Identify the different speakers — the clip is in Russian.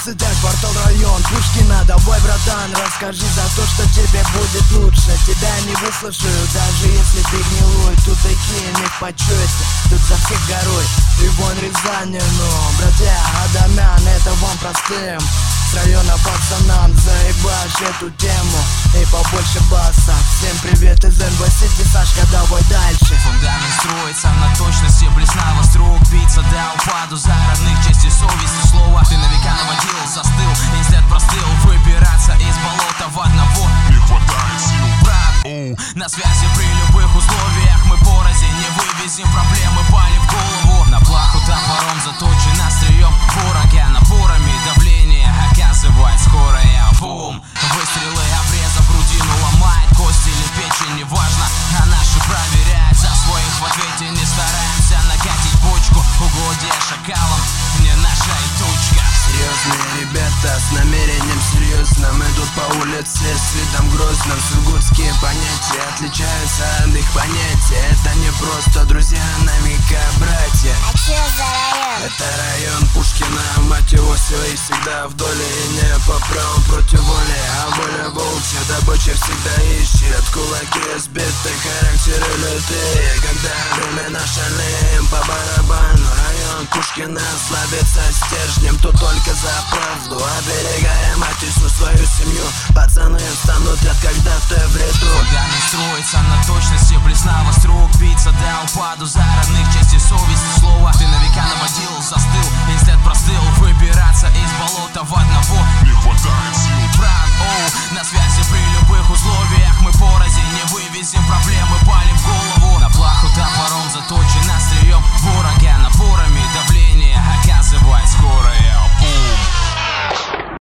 Speaker 1: 15-й квартал, район Пушкина. Давай, братан, расскажи за то, что тебе будет лучше. Тебя не выслушаю, даже если ты гнилой. Тут такие не в почете, тут за всех горой. И вон Рязани, но, братья, Адамян, это вам простым. С района пацанам заебашь эту тему и побольше баса. Всем привет из НВ-Сити, Сашка, давай дальше.
Speaker 2: Фундамент строится на точности, блесна вострук, биться до упаду за родных, честь и совесть и слово. Ты на века наводил, застыл, инстинкт простыл. Выбираться из болота в одного не хватает сил, брат. На связи при любых условиях, мы порознь, не вывезем проблемы, пали в голову. На плаху топором заточен острием ворога, напорами давление оказывает скорая. Бум! Выстрелы обрезав грудину ломает кости или печень, неважно, а наши проверяют за своих в ответе. Не стараемся накатить бочку, угодья шакалам не наша и точка.
Speaker 1: Серьезные ребята с намерением серьезным идут по улице с видом грозным. Сургутские понятия отличаются от их понятия. Это не просто друзья, на века братья.
Speaker 3: А чё за район?
Speaker 1: Это район Пушкина, мать его, все и всегда в доле. И не по праву против воли, а воля волчья. Добыча всегда ищет, кулаки сбиты, характеры лютые. Когда времена шалим по барабану, район Пушкина славится стержнем. Тут только за правду, оберегая мать и всю свою семью. Пацаны встанут, когда ты в ряду.
Speaker 2: Фундамент строится на точности, блесна вострук, биться до упаду за родных, честь и совесть и слово. Ты на века наводил, застыл, инстинкт простыл. Выбираться из болота в одного не хватает сил, брат. На связи